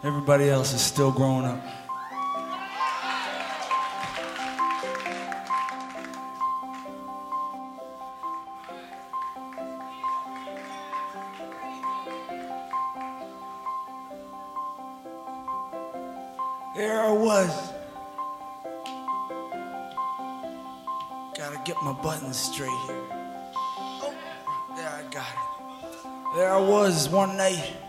Everybody else is still growing up. There I was. Gotta get my buttons straight here. Oh, there I got it. There I was one night.